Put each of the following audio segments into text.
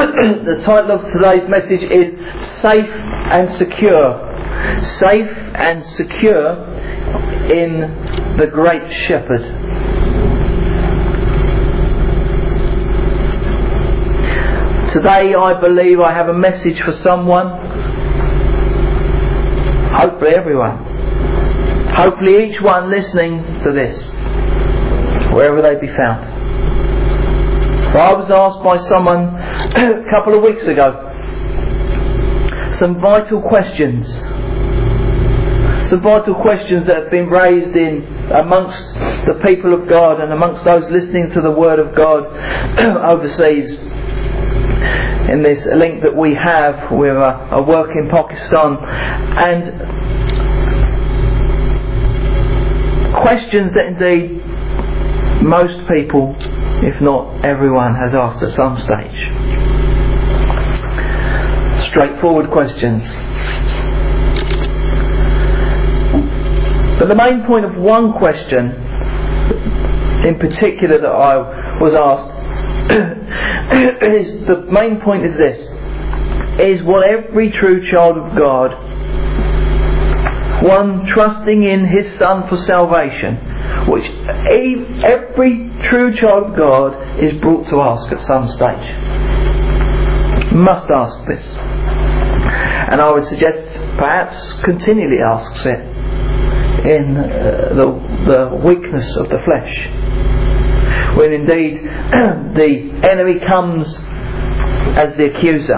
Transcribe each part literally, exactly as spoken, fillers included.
the title of today's message is Safe and Secure. Safe and secure in the Great Shepherd. Today I believe I have a message for someone. Hopefully everyone. Hopefully each one listening to this, wherever they be found. I was asked by someone a couple of weeks ago some vital questions. Some vital questions that have been raised in amongst the people of God and amongst those listening to the Word of God overseas. In this link that we have with a, a work in Pakistan, and questions that indeed most people, if not everyone, has asked at some stage. Straightforward questions. But the main point of one question in particular that I was asked is, the main point is this: is what every true child of God, one trusting in His Son for salvation, which every true child of God is brought to ask at some stage. Must ask this. And I would suggest perhaps continually asks it in uh, the, the weakness of the flesh. When indeed the enemy comes as the accuser.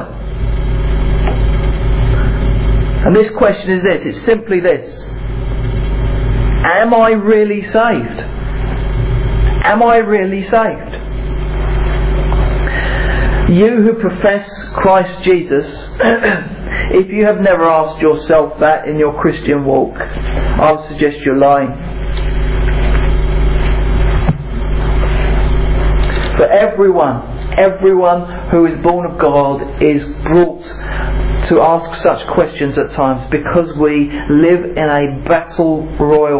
And this question is this, it's simply this: am I really saved? Am I really saved? You who profess Christ Jesus, if you have never asked yourself that in your Christian walk, I would suggest you're lying. For everyone, everyone who is born of God is brought to ask such questions at times, because we live in a battle royal.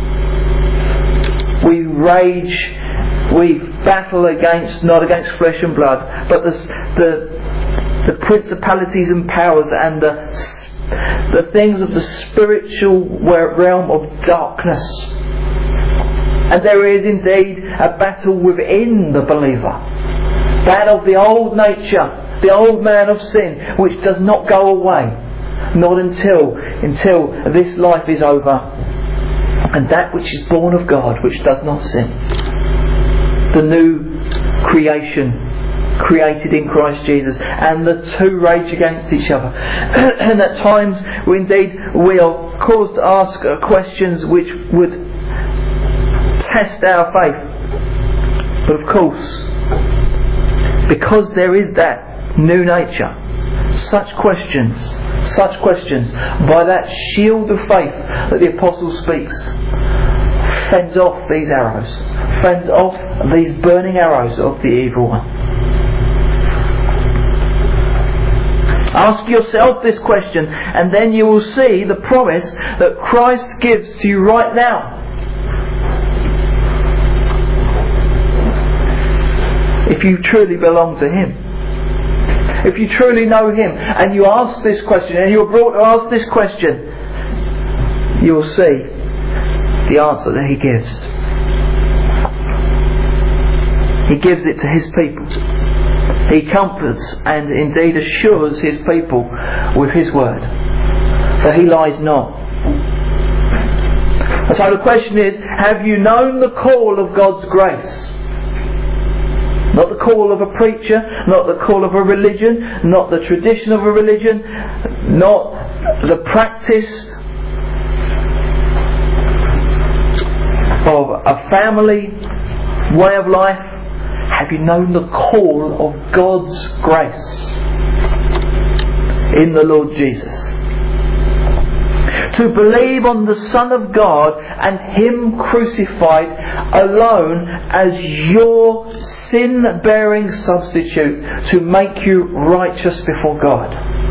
We rage, we battle against, not against flesh and blood, but the the, the principalities and powers and the the things of the spiritual realm of darkness. And there is indeed a battle within the believer, that of the old nature, the old man of sin, which does not go away, not until until this life is over, and that which is born of God, which does not sin, the new creation created in Christ Jesus, and the two rage against each other. And at times we indeed we are caused to ask questions which would test our faith. But of course, because there is that new nature, such questions, such questions, by that shield of faith that the Apostle speaks, fends off these arrows, fends off these burning arrows of the evil one. Ask yourself this question, and then you will see the promise that Christ gives to you right now. If you truly belong to Him, if you truly know Him, and you ask this question, and you're brought to ask this question, you will see the answer that He gives. He gives it to His people. He comforts and indeed assures His people with His word, for He lies not. And so the question is, have you known the call of God's grace? Not the call of a preacher, not the call of a religion, not the tradition of a religion, not the practice of a family way of life. Have you known the call of God's grace in the Lord Jesus? To believe on the Son of God and Him crucified alone as your sin-bearing substitute to make you righteous before God.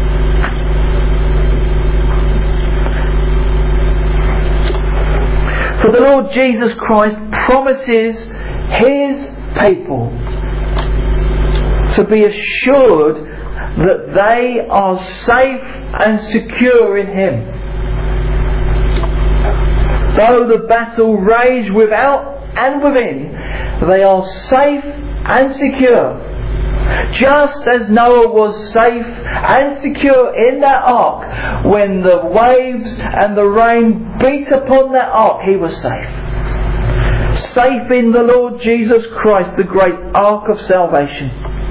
For the Lord Jesus Christ promises His people to be assured that they are safe and secure in Him. Though the battle rage without and within, they are safe and secure. Just as Noah was safe and secure in that ark, when the waves and the rain beat upon that ark, he was safe. Safe in the Lord Jesus Christ, the great ark of salvation.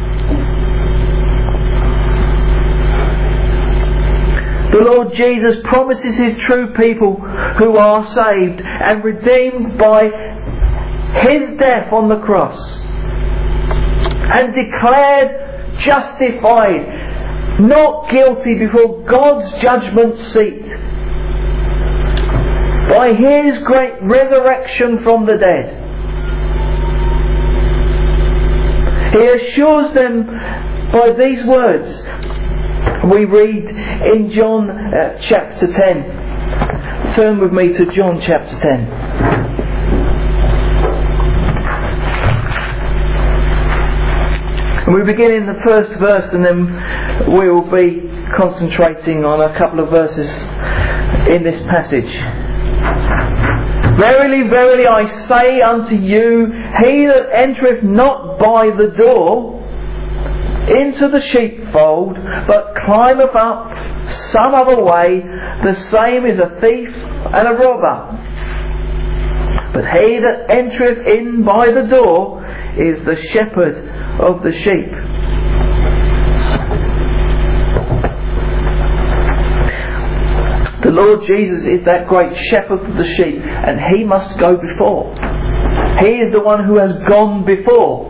The Lord Jesus promises His true people who are saved and redeemed by His death on the cross and declared justified, not guilty before God's judgment seat, by His great resurrection from the dead. He assures them by these words. We read in John uh, chapter ten. Turn with me to John chapter ten. And we begin in the first verse, and then we will be concentrating on a couple of verses in this passage. Verily, verily, I say unto you, he that entereth not by the door into the sheepfold, but climbeth up some other way, the same is a thief and a robber. But he that entereth in by the door is the shepherd of the sheep. The Lord Jesus is that great shepherd of the sheep, and He must go before. He is the one who has gone before.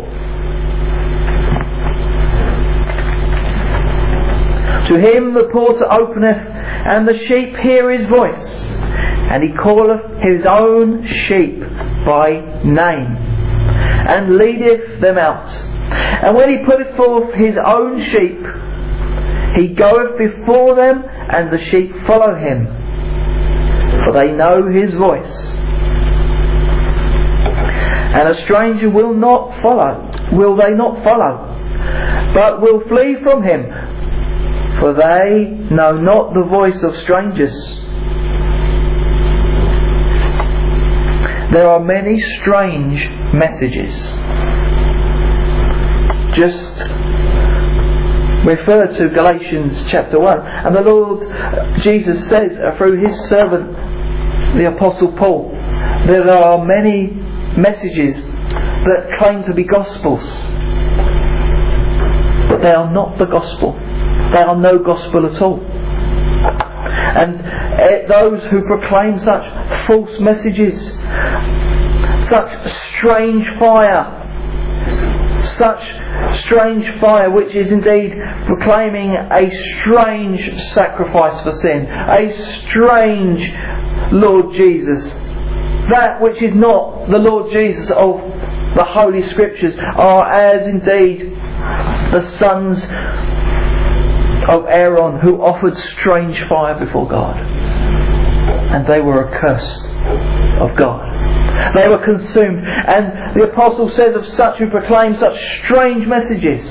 To Him the porter openeth, and the sheep hear His voice, and He calleth His own sheep by name, and leadeth them out. And when He putteth forth His own sheep, He goeth before them, and the sheep follow Him, for they know His voice. And a stranger will not follow, will they not follow, but will flee from him, for they know not the voice of strangers. There are many strange messages. Just refer to Galatians chapter one, and the Lord Jesus says through His servant the Apostle Paul that there are many messages that claim to be gospels, but they are not the gospel. They are no gospel at all. And those who proclaim such false messages, such strange fire, such strange fire which is indeed proclaiming a strange sacrifice for sin, a strange Lord Jesus, that which is not the Lord Jesus of the Holy Scriptures, are as indeed the sons of Aaron who offered strange fire before God, and they were accursed of God. They were consumed. And the Apostle says of such who proclaim such strange messages,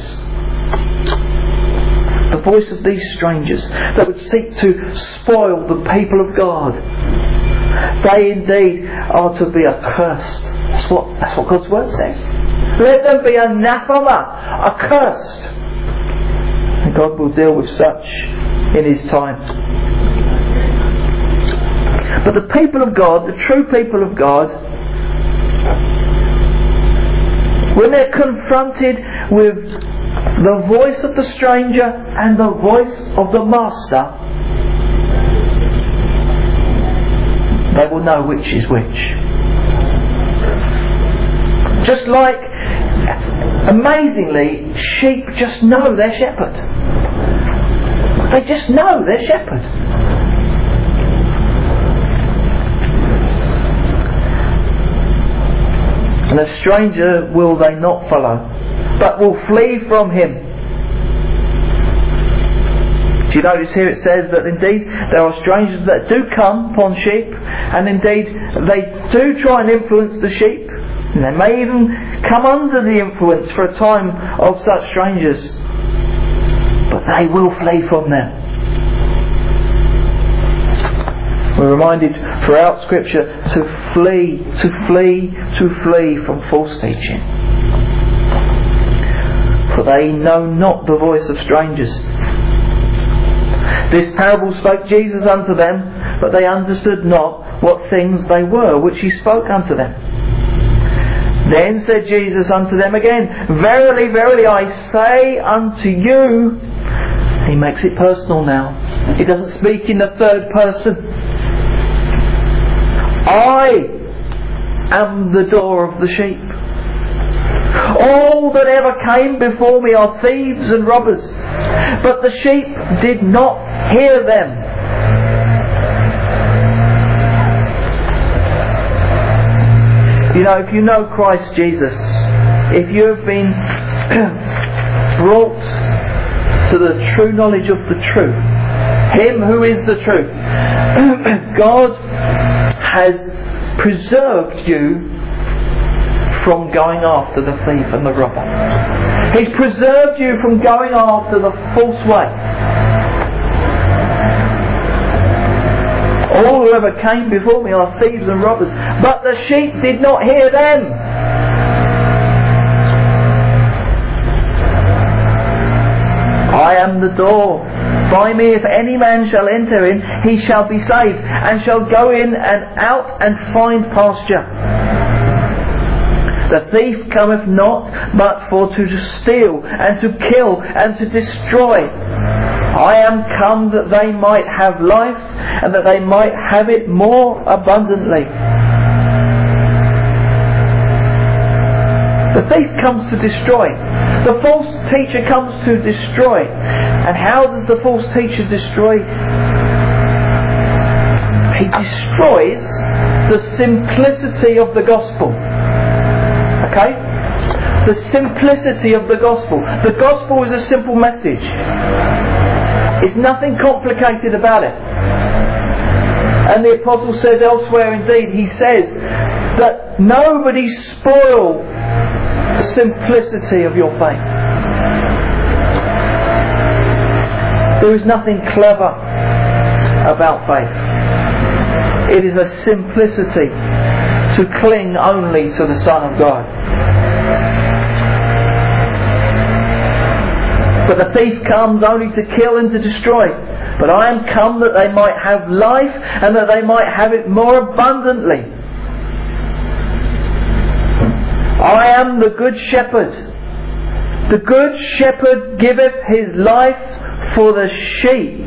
the voice of these strangers that would seek to spoil the people of God, they indeed are to be accursed. That's what, that's what God's word says. Let them be anathema, accursed. And God will deal with such in His time. But the people of God, the true people of God, when they're confronted with the voice of the stranger and the voice of the master, they will know which is which. Just like, amazingly, sheep just know their shepherd. They just know their shepherd. And a stranger will they not follow, but will flee from him. Do you notice here it says that indeed there are strangers that do come upon sheep, and indeed they do try and influence the sheep, And they may even come under the influence for a time of such strangers. But they will flee from them. We're reminded throughout Scripture to flee, to flee, to flee from false teaching. For they know not the voice of strangers. This parable spoke Jesus unto them, but they understood not what things they were which he spoke unto them. Then said Jesus unto them again, Verily, verily, I say unto you. He makes it personal now. He doesn't speak in the third person. I am the door of the sheep. All that ever came before me are thieves and robbers, but the sheep did not hear them. You know, if you know Christ Jesus, if you have been brought to the true knowledge of the truth, Him who is the truth, God has preserved you from going after the thief and the robber. He's preserved you from going after the false way. All who ever came before me are thieves and robbers, but the sheep did not hear them. I am the door. By me if any man shall enter in, he shall be saved, and shall go in and out and find pasture. The thief cometh not, but for to steal, and to kill, and to destroy. I am come that they might have life, and that they might have it more abundantly. The thief comes to destroy. The false teacher comes to destroy. And how does the false teacher destroy? He destroys the simplicity of the gospel. Okay? The simplicity of the gospel. The gospel is a simple message. It's nothing complicated about it. And the apostle says elsewhere indeed, he says that nobody spoil the simplicity of your faith. There is nothing clever about faith. It is a simplicity to cling only to the Son of God. But the thief comes only to kill and to destroy. But I am come that they might have life, and that they might have it more abundantly. I am the good shepherd. The good shepherd giveth his life for the sheep.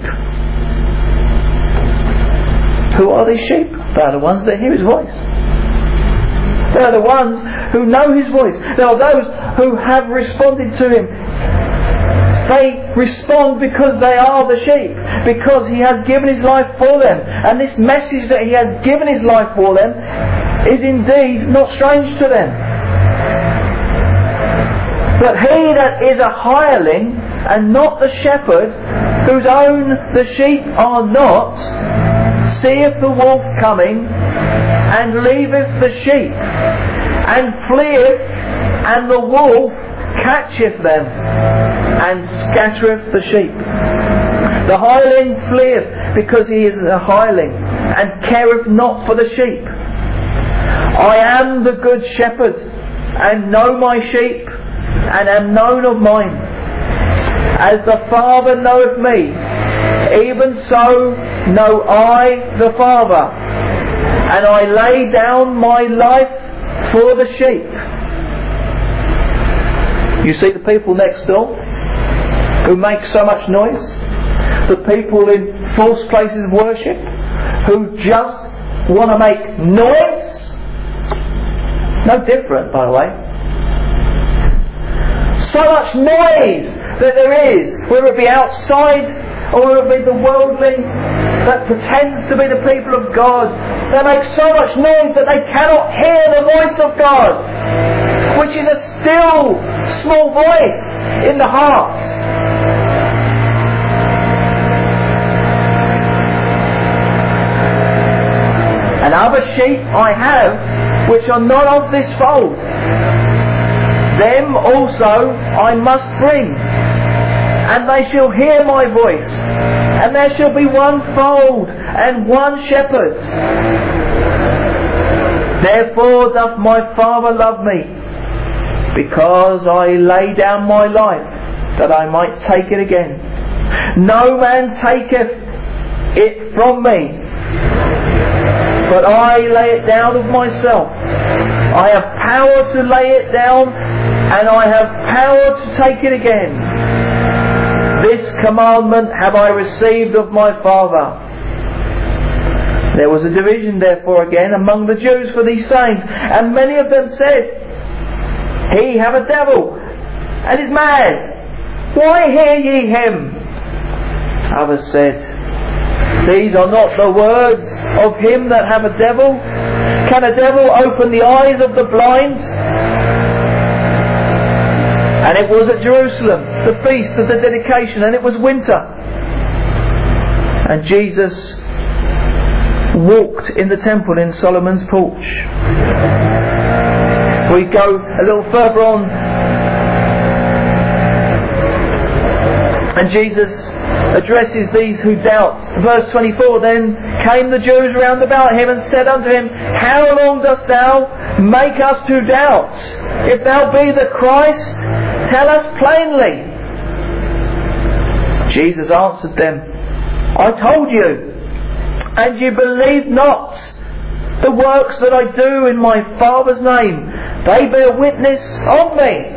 Who are these sheep? They are the ones that hear his voice. They are the ones who know his voice. They are those who have responded to him. They respond because they are the sheep, because he has given his life for them. And this message that he has given his life for them is indeed not strange to them. But he that is a hireling, and not the shepherd, whose own the sheep are not, seeth the wolf coming, and leaveth the sheep, and fleeth, and the wolf catcheth them, and scattereth the sheep. The hireling fleeth, because he is a hireling, and careth not for the sheep. I am the good shepherd, and know my sheep, and am known of mine. As the Father knoweth me, even so know I the Father, and I lay down my life for the sheep. You see the people next door who make so much noise, the people in false places of worship who just want to make noise. No different, by the way. So much noise that there is, whether it be outside or whether it be the worldly that pretends to be the people of God. They make so much noise that they cannot hear the voice of God, which is a still, small voice in the heart. And other sheep I have which are not of this fold, them also I must bring, and they shall hear my voice, and there shall be one fold and one shepherd. Therefore doth my Father love me, because I lay down my life, that I might take it again. No man taketh it from me, but I lay it down of myself. I have power to lay it down, and I have power to take it again. This commandment have I received of my Father. There was a division therefore again among the Jews for these sayings, and many of them said, He have a devil, and is mad. Why hear ye him? Others said, These are not the words of him that have a devil. Can a devil open the eyes of the blind? And it was at Jerusalem, the feast of the dedication, and it was winter. And Jesus walked in the temple in Solomon's porch. We go a little further on, and Jesus addresses these who doubt. Verse twenty-four, Then came the Jews round about him and said unto him, How long dost thou make us to doubt? If thou be the Christ, tell us plainly. Jesus answered them, I told you, and you believe not. The works that I do in my Father's name, they bear witness of me.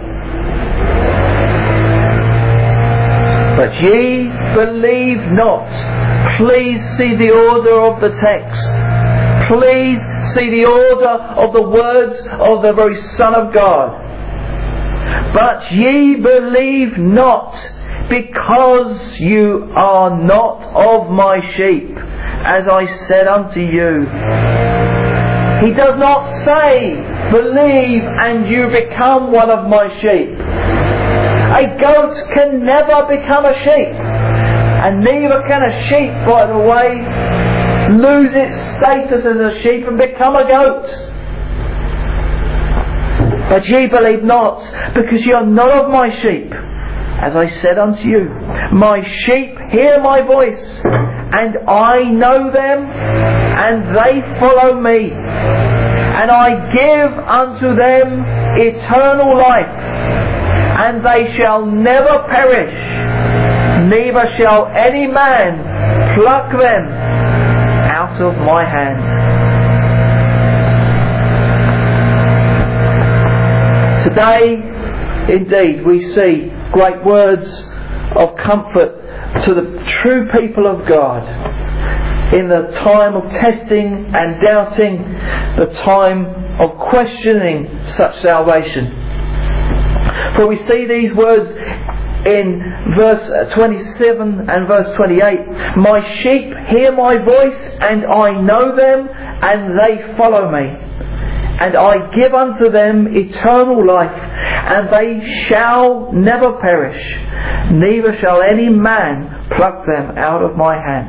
But ye believe not. Please see the order of the text. Please see the order of the words of the very Son of God. But ye believe not, because you are not of my sheep, as I said unto you. He does not say, believe and you become one of my sheep. A goat can never become a sheep, and neither can a sheep, by the way, lose its status as a sheep and become a goat. But ye believe not, because ye are not of my sheep, as I said unto you. My sheep hear my voice, and I know them, and they follow me. And I give unto them eternal life, and they shall never perish, neither shall any man pluck them out of my hand. Today, indeed, we see great words of comfort to the true people of God in the time of testing and doubting, the time of questioning such salvation. For we see these words in verse twenty-seven and verse twenty-eight. My sheep hear my voice, and I know them, and they follow me. And I give unto them eternal life, and they shall never perish, neither shall any man pluck them out of my hand.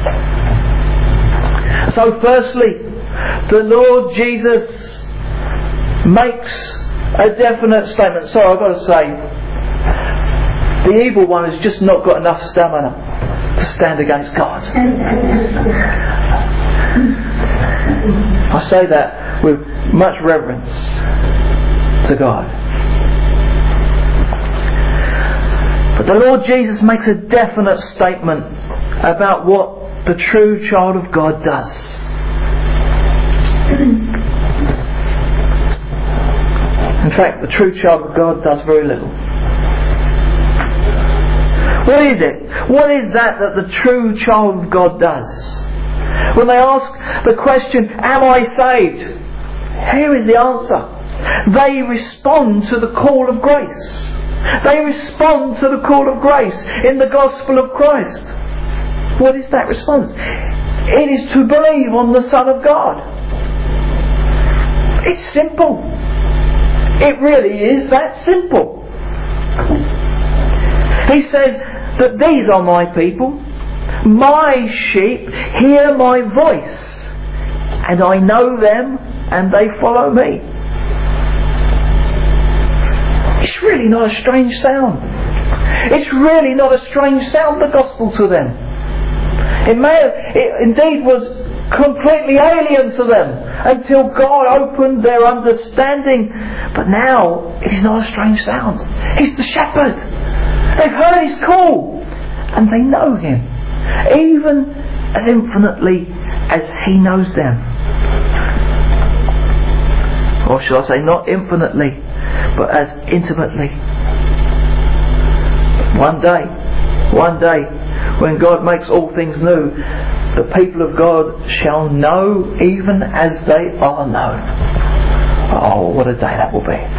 So firstly, the Lord Jesus makes a definite statement. Sorry, I've got to say, the evil one has just not got enough stamina to stand against God. I say that with much reverence to God. But the Lord Jesus makes a definite statement about what the true child of God does. In fact, the true child of God does very little. What is it? What is that that the true child of God does? When they ask the question, am I saved? Here is the answer. They respond to the call of grace. They respond to the call of grace in the gospel of Christ. What is that response? It is to believe on the Son of God. It's simple. It really is that simple. He says that these are my people. My sheep hear my voice, and I know them, and they follow me. It's really not a strange sound. It's really not a strange sound, the gospel, to them. It may have, it indeed was completely alien to them until God opened their understanding. But now it is not a strange sound. He's the shepherd. They've heard his call and they know him, even as infinitely as he knows them. Or shall I say, not infinitely, but as intimately. One day, one day, when God makes all things new, the people of God shall know even as they are known. Oh, what a day that will be.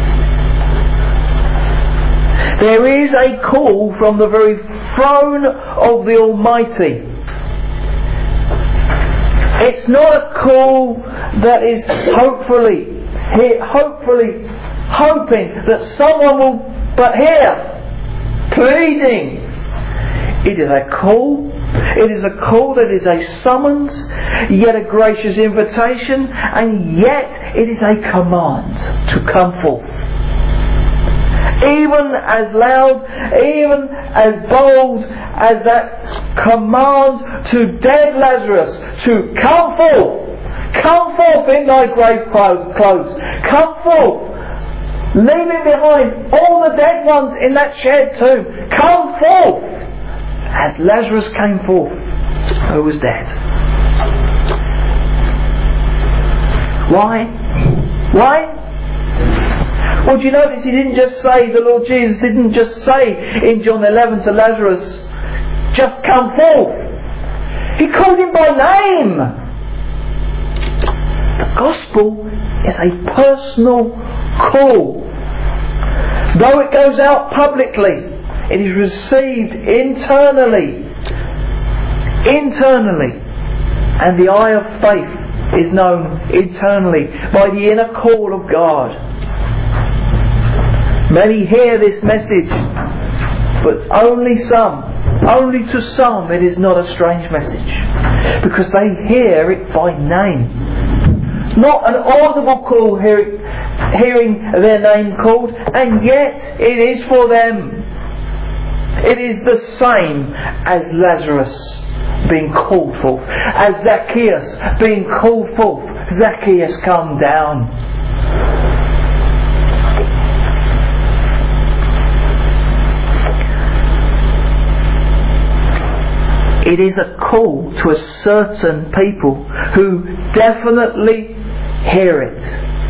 There is a call from the very throne of the Almighty. It's not a call that is hopefully, hopefully hoping that someone will but hear, pleading. It is a call. It is a call that is a summons, yet a gracious invitation, and yet it is a command to come forth. Even as loud, even as bold as that command to dead Lazarus to come forth. Come forth in thy grave clothes. Come forth. Leaving behind all the dead ones in that shared tomb. Come forth. As Lazarus came forth, who was dead. Why? Why? Well, do you notice he didn't just say, the Lord Jesus didn't just say in John eleven to Lazarus, just come forth. He called him by name. The gospel is a personal call. Though it goes out publicly, it is received internally. Internally. And the eye of faith is known internally by the inner call of God. Many hear this message, but only some, only to some it is not a strange message, because they hear it by name. Not an audible call, hearing, hearing their name called, and yet it is for them. It is the same as Lazarus being called forth, as Zacchaeus being called forth. Zacchaeus, come down. It is a call to a certain people who definitely hear it.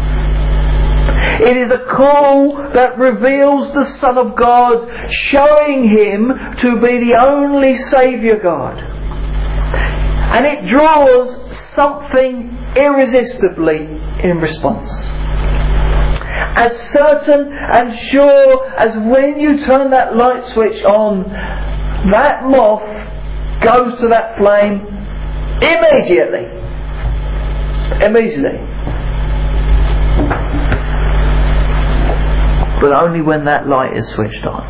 It is a call that reveals the Son of God, showing Him to be the only Saviour God. And it draws something irresistibly in response. As certain and sure as when you turn that light switch on, that moth goes to that flame immediately. Immediately. But only when that light is switched on.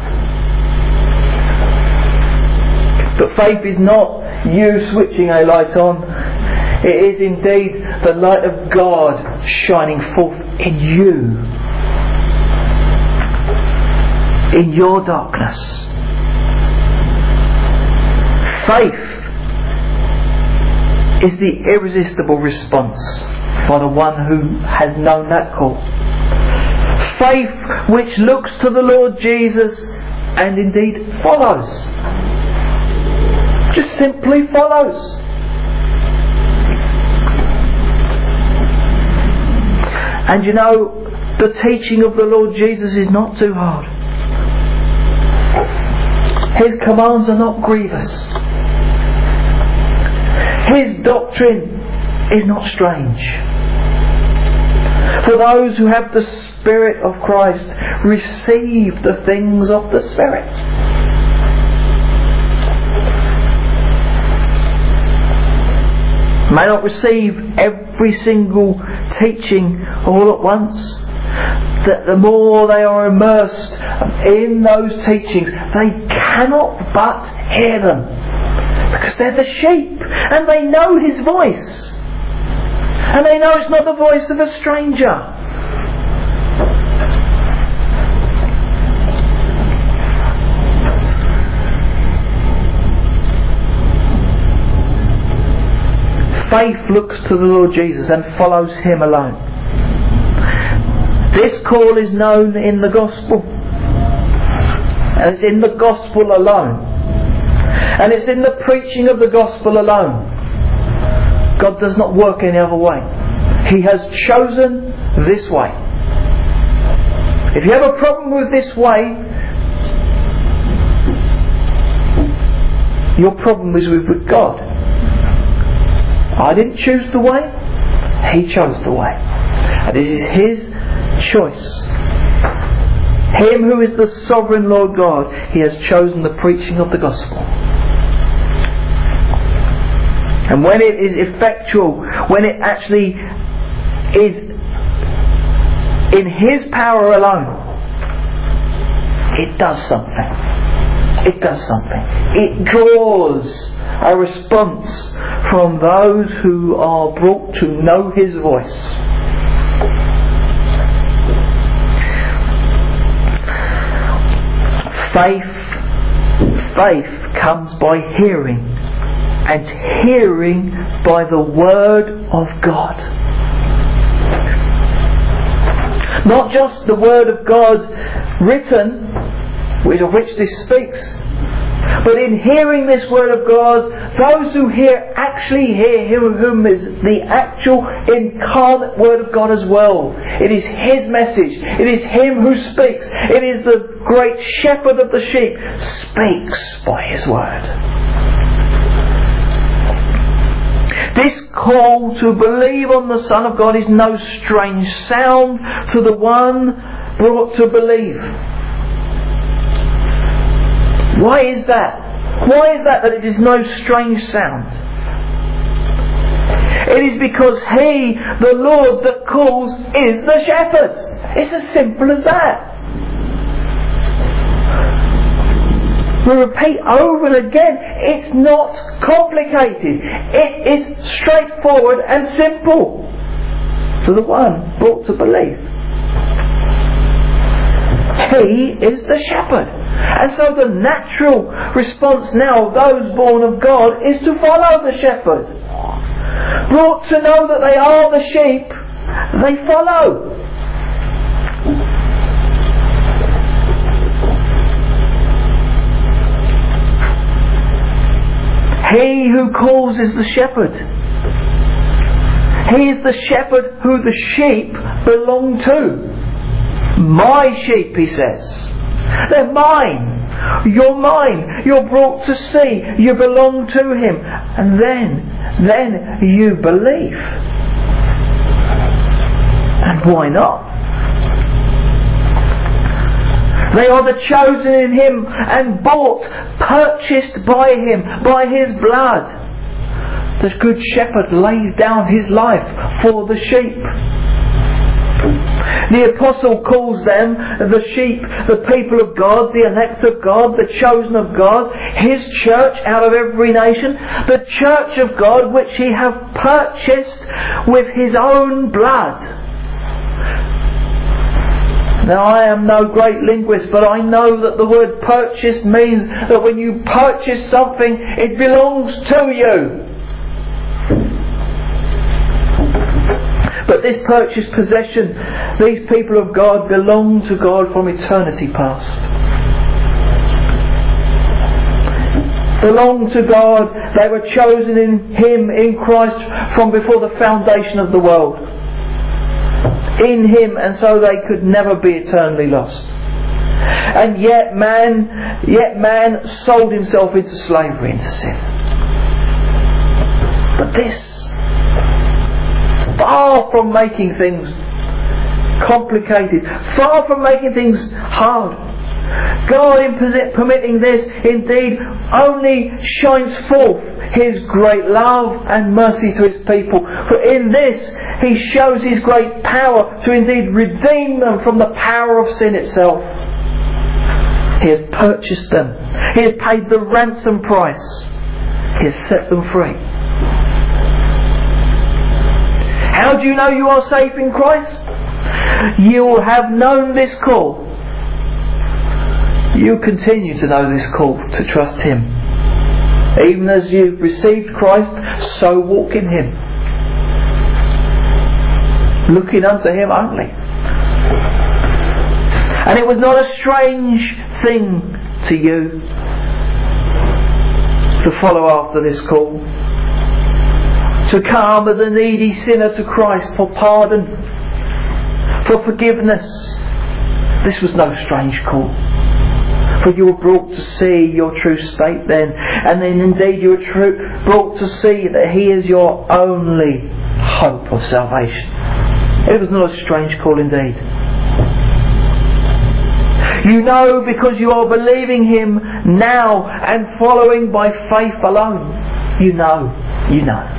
But faith is not you switching a light on. It is indeed the light of God shining forth in you. In your darkness. Faith is the irresistible response by the one who has known that call. Faith which looks to the Lord Jesus and indeed follows. Just simply follows. And you know, the teaching of the Lord Jesus is not too hard. His commands are not grievous. His doctrine is not strange. For those who have the Spirit of Christ, receive the things of the Spirit. May not receive every single teaching all at once. That the more they are immersed in those teachings, they cannot but hear them. Because they're the sheep and they know His voice. And they know it's not the voice of a stranger. Faith looks to the Lord Jesus and follows Him alone. This call is known in the Gospel. And it's in the Gospel alone. And it's in the preaching of the Gospel alone. God does not work any other way. He has chosen this way. If you have a problem with this way, your problem is with, with God. I didn't choose the way, He chose the way. And this is His choice. Him who is the sovereign Lord God, He has chosen the preaching of the Gospel. And when it is effectual, when it actually is in His power alone, it does something. It does something. It draws a response from those who are brought to know His voice. Faith, faith comes by hearing, and hearing by the Word of God. Not just the Word of God written, of which this speaks, but in hearing this Word of God, those who hear actually hear Him whom is the actual incarnate Word of God as well. It is His message. It is Him who speaks. It is the great shepherd of the sheep speaks by His Word. This call to believe on the Son of God is no strange sound to the one brought to believe. Why is that? Why is that that it is no strange sound? It is because He, the Lord that calls, is the shepherd. It's as simple as that. We repeat over and again, it's not complicated. It is straightforward and simple to the one brought to believe. He is the shepherd. And so the natural response now of those born of God is to follow the shepherd. Brought to know that they are the sheep, they follow. He who calls is the shepherd. He is the shepherd who the sheep belong to. My sheep, He says. They're mine. You're mine. You're brought to see. You belong to Him. And then, then you believe. And why not? They are the chosen in Him and bought, purchased by Him, by His blood. The good shepherd lays down his life for the sheep. The apostle calls them the sheep, the people of God, the elect of God, the chosen of God, His church out of every nation, the church of God which He hath purchased with His own blood. Now I am no great linguist, but I know that the word purchase means that when you purchase something, it belongs to you. But this purchased possession, these people of God belong to God from eternity past. Belong to God. They were chosen in Him, in Christ, from before the foundation of the world. In Him, and so they could never be eternally lost. And yet man, yet man sold himself into slavery, into sin. But this, far from making things complicated, far from making things hard, God, in permitting this, indeed only shines forth His great love and mercy to His people. For in this He shows His great power to indeed redeem them from the power of sin itself. He has purchased them. He has paid the ransom price. He has set them free. How do you know you are safe in Christ? You will have known this call. You continue to know this call to trust Him. Even as you've received Christ, so walk in Him, looking unto Him only. And it was not a strange thing to you to follow after this call, to come as a needy sinner to Christ for pardon, for forgiveness. This was no strange call, for you were brought to see your true state then, and then indeed you were true, brought to see that He is your only hope of salvation. It was not a strange call indeed. You know, because you are believing Him now and following by faith alone. You know, you know.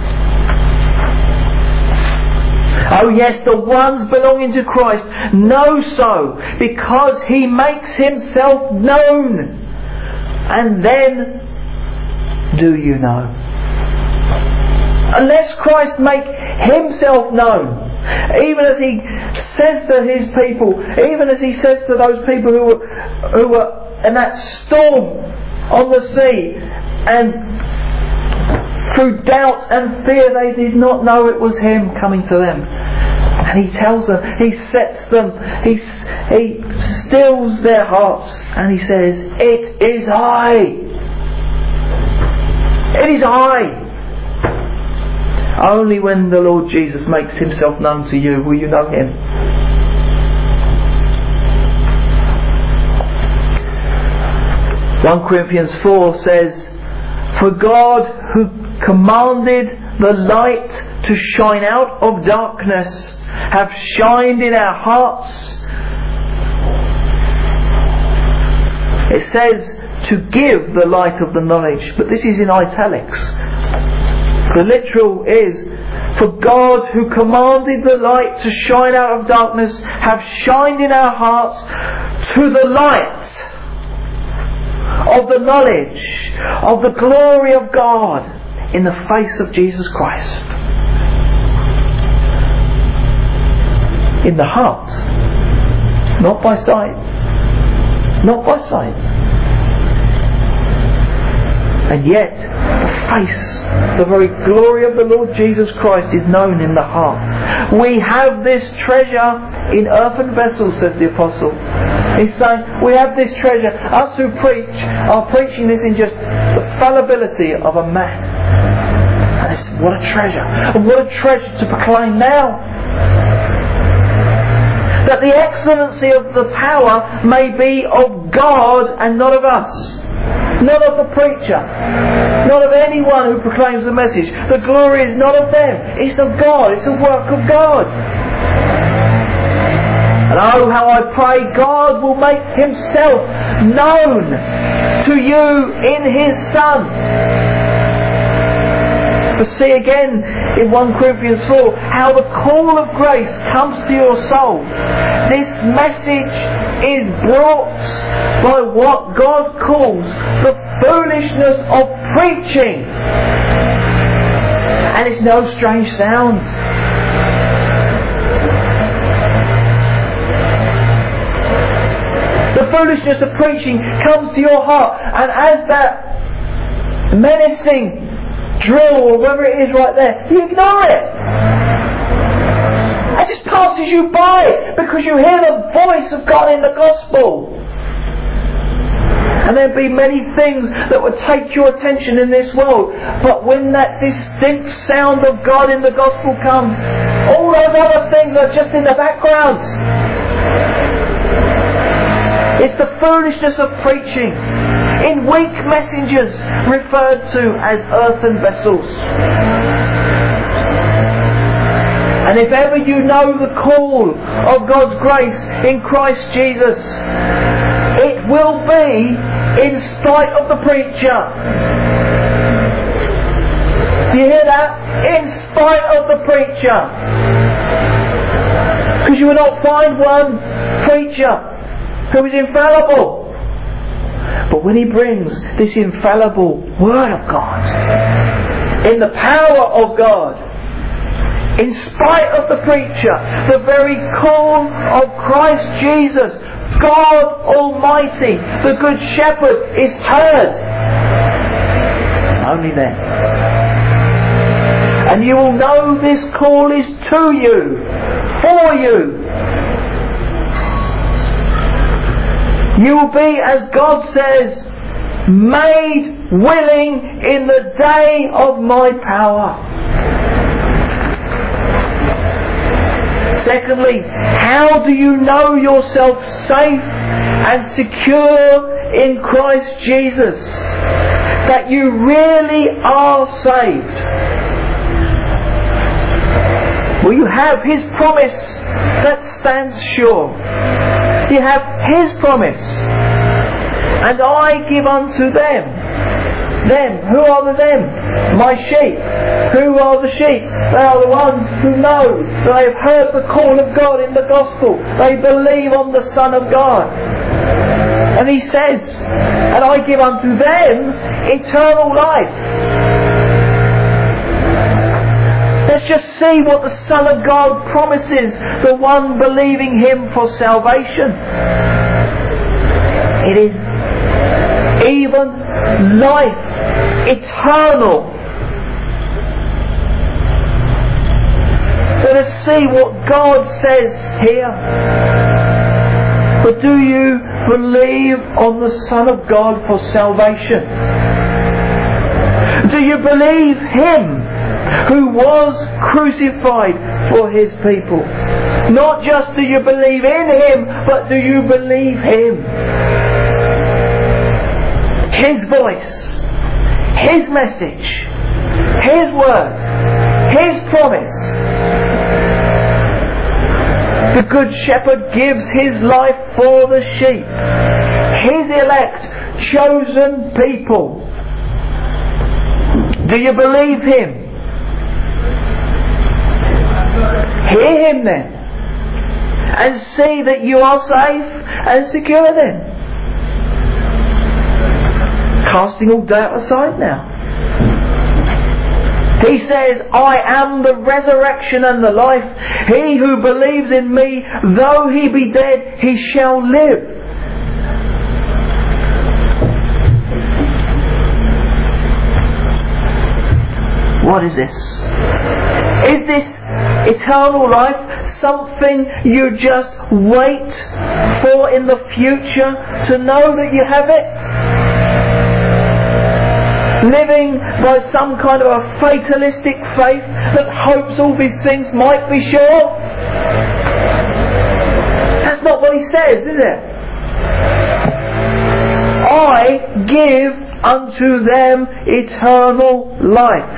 Oh yes, the ones belonging to Christ know so, because He makes Himself known. And then, do you know? Unless Christ make Himself known, even as He says to His people, even as He says to those people who were, who were in that storm on the sea, and through doubt and fear they did not know it was Him coming to them. And He tells them, He sets them, He, he stills their hearts, and He says, it is I. It is I. Only when the Lord Jesus makes Himself known to you will you know Him. First Corinthians four says, for God who commanded the light to shine out of darkness have shined in our hearts. It says to give the light of the knowledge, but this is in italics. The literal is, for God who commanded the light to shine out of darkness have shined in our hearts to the light of the knowledge of the glory of God in the face of Jesus Christ. In the heart, not by sight, not by sight. And yet, the face, the very glory of the Lord Jesus Christ is known in the heart. We have this treasure in earthen vessels, says the Apostle. He's saying, we have this treasure. Us who preach are preaching this in just the fallibility of a man. And it's, what a treasure. And what a treasure to proclaim now. That the excellency of the power may be of God and not of us. Not of the preacher, not of anyone who proclaims the message. The glory is not of them, it's of God, it's a work of God. And oh, how I pray God will make Himself known to you in His Son. But see again in First Corinthians four how the call of grace comes to your soul. This message is brought by what God calls the foolishness of preaching. And it's no strange sound. The foolishness of preaching comes to your heart, and as that menacing drill or whatever it is right there, you ignore it. It just passes you by because you hear the voice of God in the gospel. And there'll be many things that would take your attention in this world, but when that distinct sound of God in the gospel comes, all those other things are just in the background. It's the foolishness of preaching in weak messengers referred to as earthen vessels. And if ever you know the call of God's grace in Christ Jesus, it will be in spite of the preacher. Do you hear that? In spite of the preacher. Because you will not find one preacher who is infallible. But when he brings this infallible Word of God, in the power of God, In spite of the preacher, the very call of Christ Jesus, God Almighty, the Good Shepherd, is heard. Only then. And you will know this call is to you, for you. You will be, as God says, made willing in the day of my power. Secondly, how do you know yourself safe and secure in Christ Jesus? That you really are saved. Well, you have His promise that stands sure. You have His promise. And I give unto them. Them. Who are the them? My sheep. Who are the sheep? They are the ones who know that they have heard the call of God in the gospel. They believe on the Son of God. And He says, and I give unto them eternal life. Let's just see what the Son of God promises the one believing Him for salvation. It is even life, eternal. Let us see what God says here. But do you believe on the Son of God for salvation? Do you believe Him who was crucified for His people? Not just do you believe in Him, but do you believe Him? His voice, His message, His word, His promise. The Good Shepherd gives His life for the sheep, His elect, chosen people. Do you believe Him? Hear Him then, and see that you are safe and secure then. Casting all doubt aside now. He says, I am the resurrection and the life. He who believes in me, though he be dead, he shall live. What is this? Is this eternal life something you just wait for in the future to know that you have it? Living by some kind of a fatalistic faith that hopes all these things might be sure? That's not what He says, is it? I give unto them eternal life.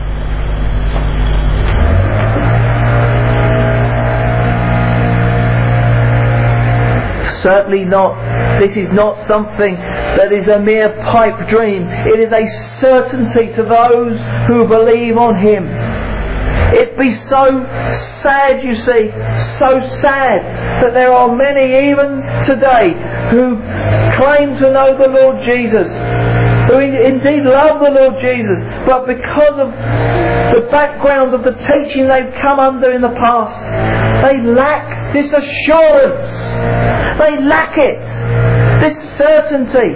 Certainly not. This is not something that is a mere pipe dream. It is a certainty to those who believe on Him. It be so sad, you see, so sad that there are many even today who claim to know the Lord Jesus, who indeed love the Lord Jesus, but because of the background of the teaching they've come under in the past, they lack this assurance. They lack it. This certainty.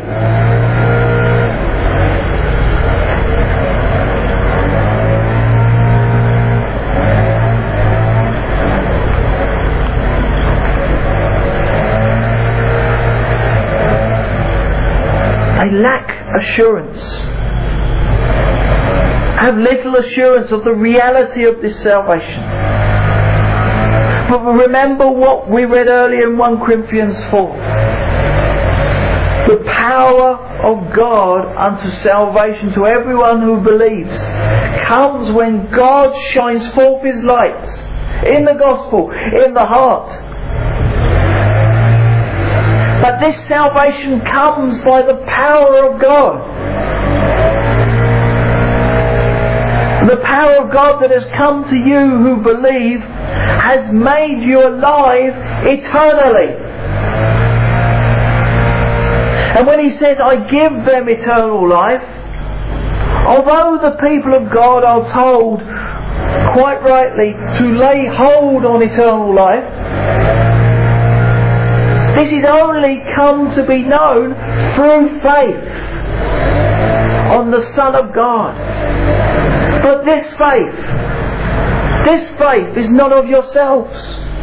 They lack assurance. Have little assurance of the reality of this salvation. But remember what we read earlier in First Corinthians four. The power of God unto salvation to everyone who believes comes when God shines forth His light in the gospel, in the heart. But this salvation comes by the power of God. The power of God that has come to you who believe has made you alive eternally. And when He says, I give them eternal life, although the people of God are told quite rightly, to lay hold on eternal life, this is only come to be known through faith on the Son of God. But this faith, this faith is not of yourselves.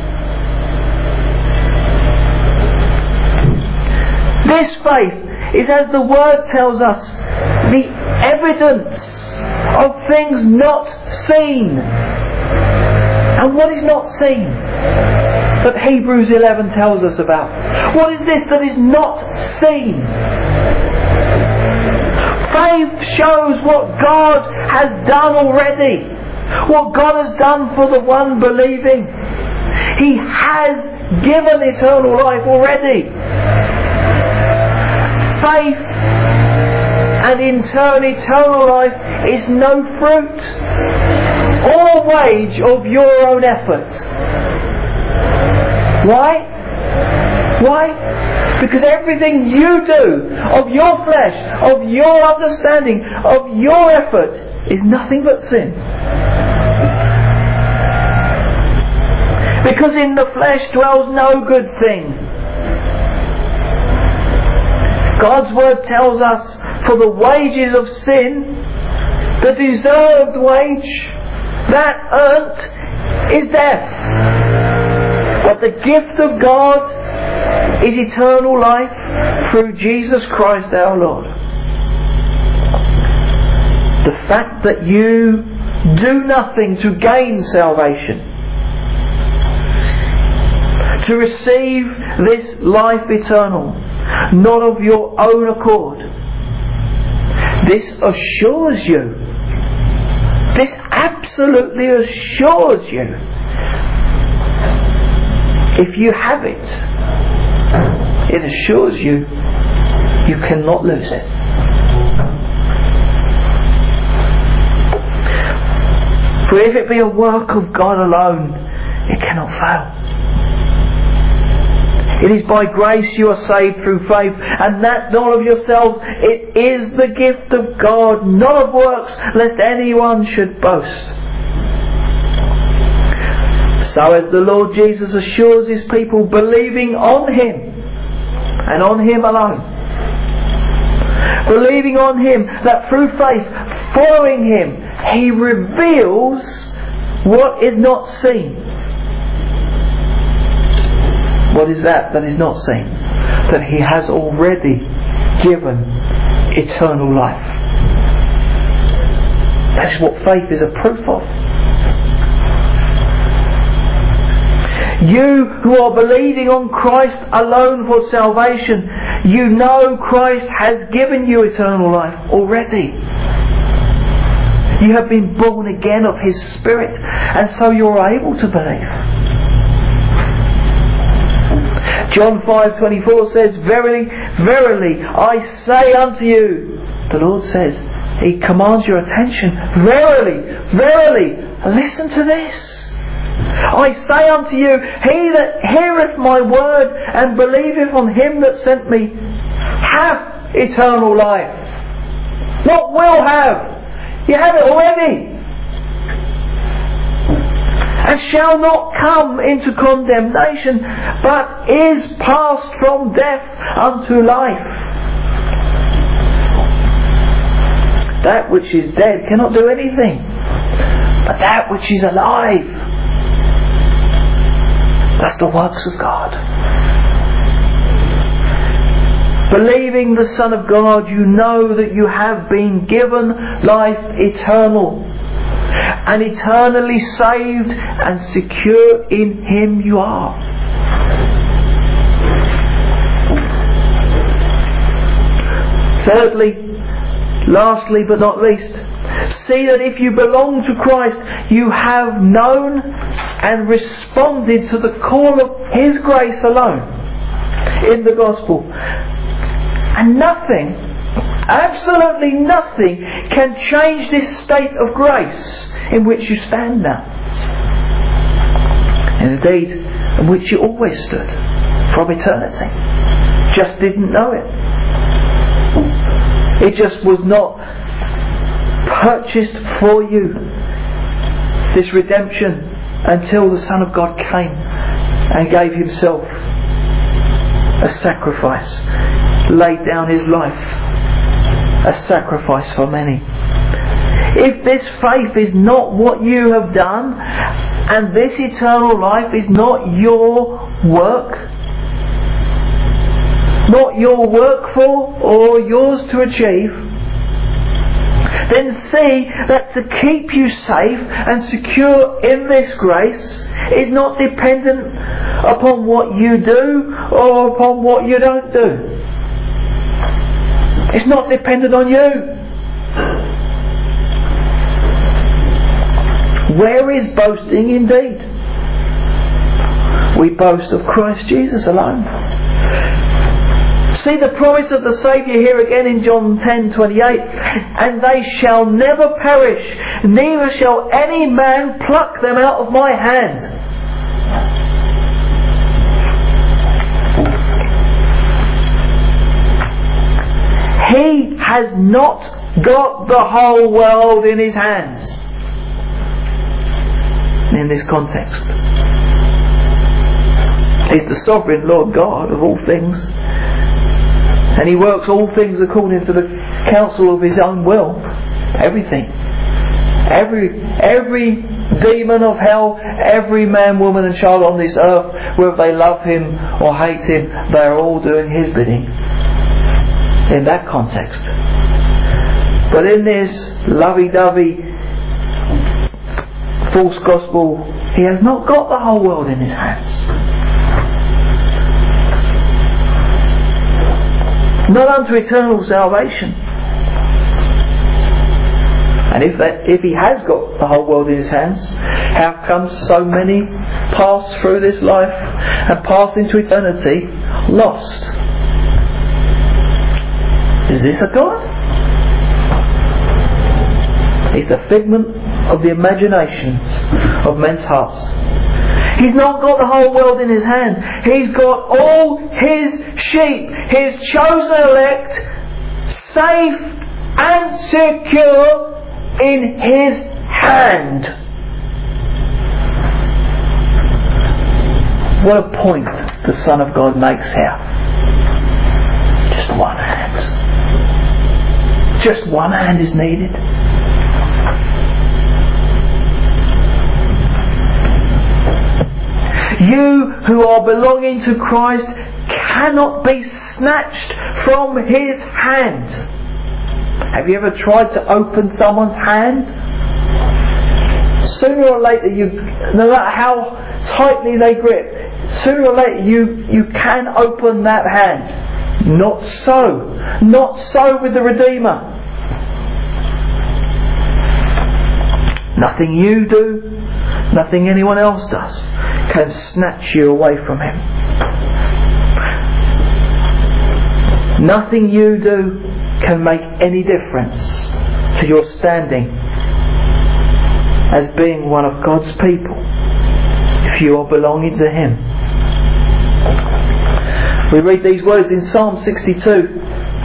This faith is, as the Word tells us, the evidence of things not seen. And what is not seen? That Hebrews eleven tells us about. What is this that is not seen? Faith shows what God has done already. What God has done for the one believing. He has given eternal life already. Faith and in turn eternal life is no fruit or wage of your own effort. Why? Why? Because everything you do, of your flesh, of your understanding, of your effort, is nothing but sin. Because in the flesh dwells no good thing. God's word tells us, for the wages of sin, the deserved wage, that earned, is death. But the gift of God is eternal life through Jesus Christ our Lord. The fact that you do nothing to gain salvation, to receive this life eternal, not of your own accord, this assures you, this absolutely assures you, if you have it, it assures you you cannot lose it. For if it be a work of God alone, it cannot fail. It is by grace you are saved through faith, and that not of yourselves. It is the gift of God, not of works, lest anyone should boast. So as the Lord Jesus assures His people, believing on Him, and on Him alone, believing on Him, that through faith, following Him, He reveals what is not seen. What is that that is not seen? That He has already given eternal life. That is what faith is a proof of. You who are believing on Christ alone for salvation, you know Christ has given you eternal life already. You have been born again of His Spirit, and so you're able to believe. John five twenty-four says, Verily, verily, I say unto you, the Lord says, He commands your attention, verily, verily, listen to this. I say unto you, he that heareth my word and believeth on Him that sent me, hath eternal life. Not will have. You have it already. And shall not come into condemnation, but is passed from death unto life. That which is dead cannot do anything, but that which is alive, that's the works of God. Believing the Son of God, you know that you have been given life eternal, and eternally saved and secure in Him you are. Thirdly, lastly but not least, see that if you belong to Christ, you have known and responded to the call of His grace alone in the gospel. And nothing, absolutely nothing, can change this state of grace in which you stand now. And indeed, in which you always stood from eternity. Just didn't know it. It just was not purchased for you this redemption until the Son of God came and gave Himself a sacrifice, laid down His life, a sacrifice for many. If this faith is not what you have done, and this eternal life is not your work, not your work for or yours to achieve, then see that to keep you safe and secure in this grace is not dependent upon what you do or upon what you don't do. It's not dependent on you. Where is boasting indeed? We boast of Christ Jesus alone. See the promise of the Saviour here again in John ten twenty-eight. And they shall never perish, neither shall any man pluck them out of my hand. He has not got the whole world in His hands. In this context, He's the sovereign Lord God of all things, and He works all things according to the counsel of His own will. Everything, every every demon of hell, every man, woman and child on this earth, whether they love Him or hate Him, they are all doing His bidding. In that context, but in this lovey-dovey false gospel, He has not got the whole world in His hands. Not unto eternal salvation. And if that, if He has got the whole world in His hands, how come so many pass through this life and pass into eternity lost? Is this a God? It's the figment of the imagination of men's hearts. He's not got the whole world in His hand. He's got all His sheep, His chosen elect, safe and secure in His hand. What a point the Son of God makes here. Just one hand. Just one hand is needed. You who are belonging to Christ cannot be snatched from His hand. Have you ever tried to open someone's hand? Sooner or later, you, no matter how tightly they grip, sooner or later you, you can open that hand. Not so. Not so with the Redeemer. Nothing you do, nothing anyone else does, can snatch you away from Him. Nothing you do can make any difference to your standing as being one of God's people if you are belonging to Him. We read these words in Psalm sixty-two.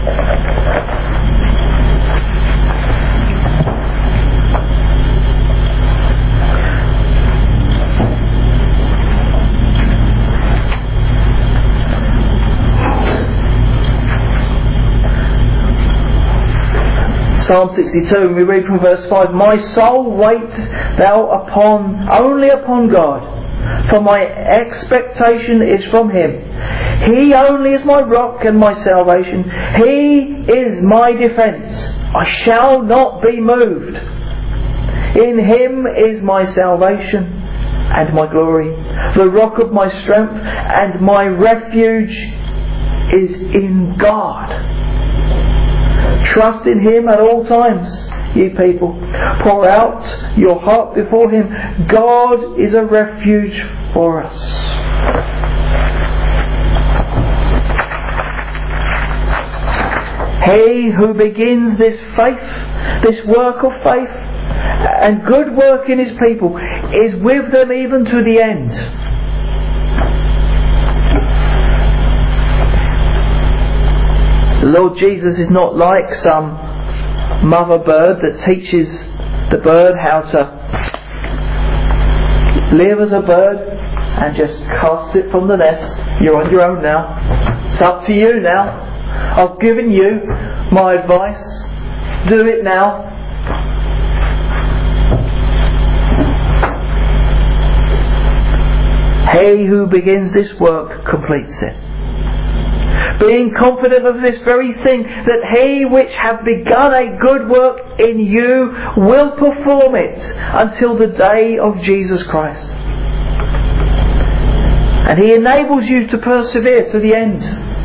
Psalm sixty-two, and we read from verse five. My soul wait thou upon, only upon God, for my expectation is from Him. He only is my rock and my salvation. He is my defence. I shall not be moved. In Him is my salvation and my glory. The rock of my strength and my refuge is in God. Trust in Him at all times, ye people. Pour out your heart before Him. God is a refuge for us. He who begins this faith, this work of faith, and good work in His people, is with them even to the end. The Lord Jesus is not like some mother bird that teaches the bird how to live as a bird and just cast it from the nest. You're on your own now. It's up to you now. I've given you my advice. Do it now. He who begins this work completes it. Being confident of this very thing, that he which hath begun a good work in you will perform it until the day of Jesus Christ. And He enables you to persevere to the end.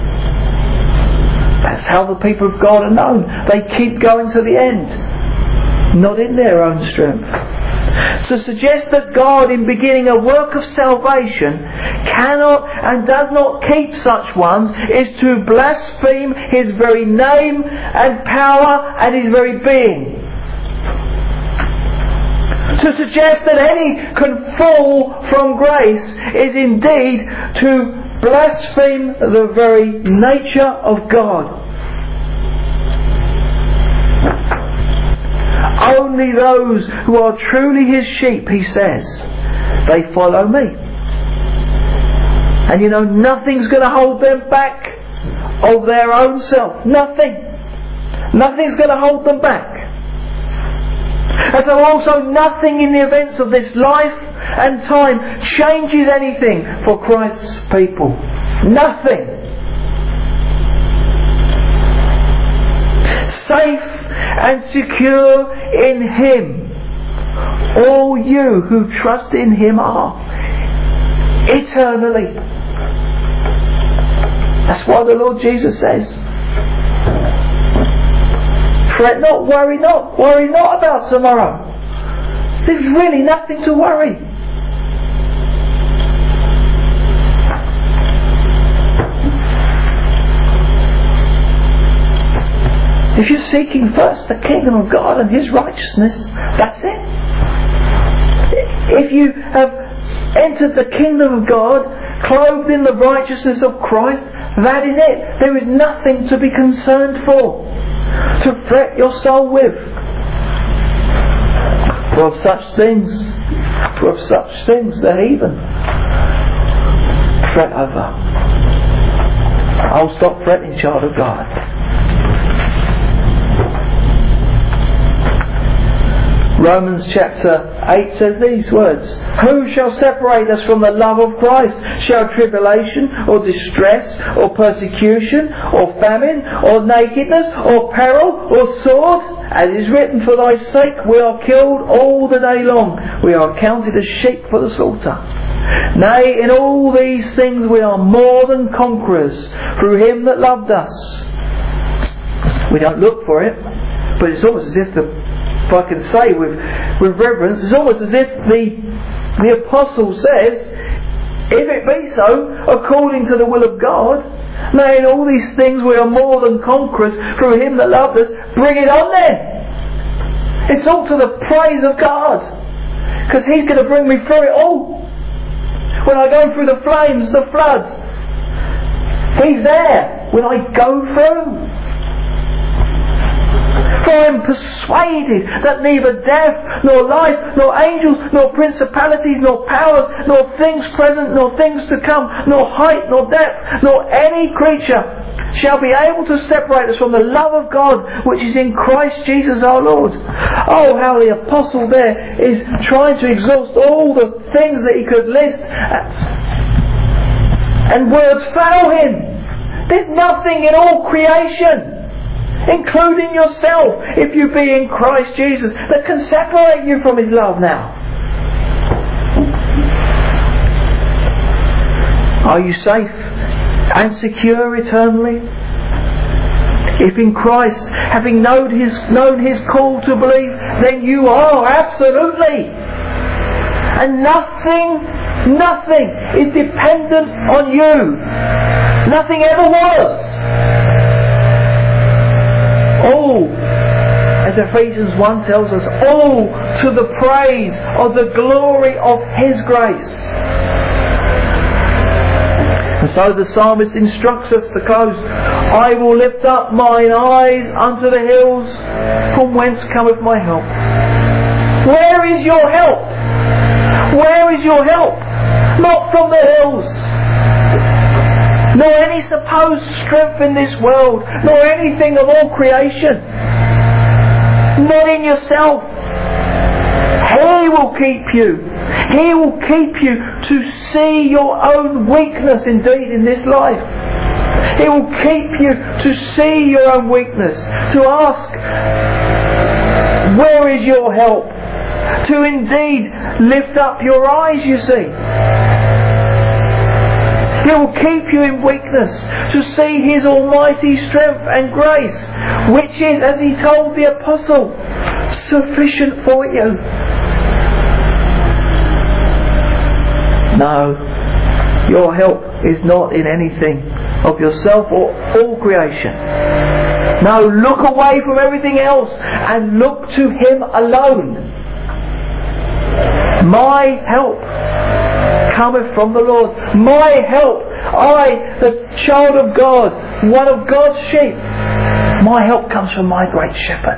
That's how the people of God are known. They keep going to the end, not in their own strength. To suggest that God, in beginning a work of salvation, cannot and does not keep such ones is to blaspheme His very name and power and His very being. To suggest that any can fall from grace is indeed to blaspheme the very nature of God. Only those who are truly His sheep, He says, they follow me. And you know, nothing's going to hold them back of their own self. Nothing. Nothing's going to hold them back. And so also nothing in the events of this life and time changes anything for Christ's people. Nothing. Safe and secure in Him, all you who trust in Him are eternally. That's why the Lord Jesus says, fret not, worry not, worry not about tomorrow. There's really nothing to worry. If you're seeking first the kingdom of God and His righteousness, that's it. If you have entered the kingdom of God, clothed in the righteousness of Christ, that is it. There is nothing to be concerned for, to fret your soul with. For of such things, for of such things the heathen fret over. I'll stop fretting, child of God. Romans chapter eight says these words: who shall separate us from the love of Christ? Shall tribulation, or distress, or persecution, or famine, or nakedness, or peril, or sword? As is written, for thy sake we are killed all the day long. We are counted as sheep for the slaughter. Nay, in all these things we are more than conquerors through Him that loved us. We don't look for it, but it's almost as if the If I can say with, with reverence, it's almost as if the, the apostle says, if it be so, according to the will of God, nay, in all these things we are more than conquerors through Him that loved us. Bring it on then. It's all to the praise of God, because He's going to bring me through it all. When I go through the flames, the floods, He's there when I go through. For I am persuaded that neither death, nor life, nor angels, nor principalities, nor powers, nor things present, nor things to come, nor height, nor depth, nor any creature shall be able to separate us from the love of God which is in Christ Jesus our Lord. Oh, how the apostle there is trying to exhaust all the things that he could list, and words fail him. There's nothing in all creation, including yourself, if you be in Christ Jesus, that can separate you from His love now. Are you safe and secure eternally? If in Christ, having known His, known His call to believe, then you are, absolutely. And nothing, nothing is dependent on you. Nothing ever was. All, as Ephesians one tells us, all to the praise of the glory of His grace. And so the psalmist instructs us to close, I will lift up mine eyes unto the hills, from whence cometh my help. Where is your help? Where is your help? Not from the hills, nor any supposed strength in this world, nor anything of all creation. Not in yourself. He will keep you. He will keep you to see your own weakness indeed in this life. He will keep you to see your own weakness, to ask, where is your help? To indeed lift up your eyes, you see. He will keep you in weakness to see His almighty strength and grace, which is, as He told the apostle, sufficient for you. No, your help is not in anything of yourself or all creation. No, look away from everything else and look to Him alone. My help cometh from the Lord. My help, I, the child of God, one of God's sheep, my help comes from my great shepherd.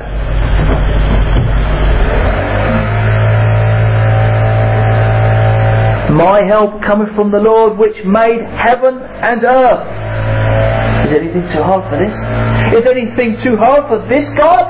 My help cometh from the Lord which made heaven and earth. Is anything too hard for this? Is anything too hard for this God?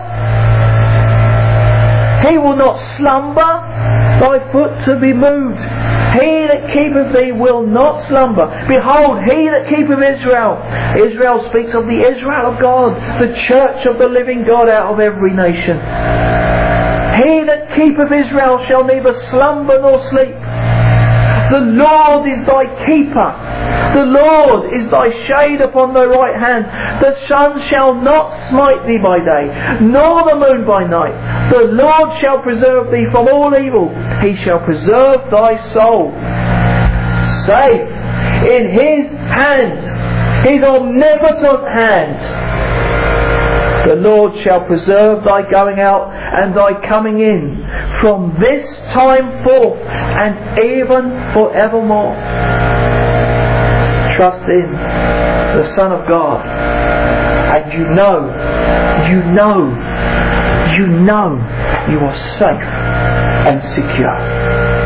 He will not slumber, thy foot to be moved. He that keepeth thee will not slumber. Behold, He that keepeth Israel. Israel speaks of the Israel of God, the church of the living God out of every nation. He that keepeth Israel shall neither slumber nor sleep. The Lord is thy keeper. The Lord is thy shade upon thy right hand. The sun shall not smite thee by day, nor the moon by night. The Lord shall preserve thee from all evil. He shall preserve thy soul. Safe in His hand, His omnipotent hand. The Lord shall preserve thy going out and thy coming in from this time forth and even forevermore. Trust in the Son of God, and you know, you know, you know you are safe and secure.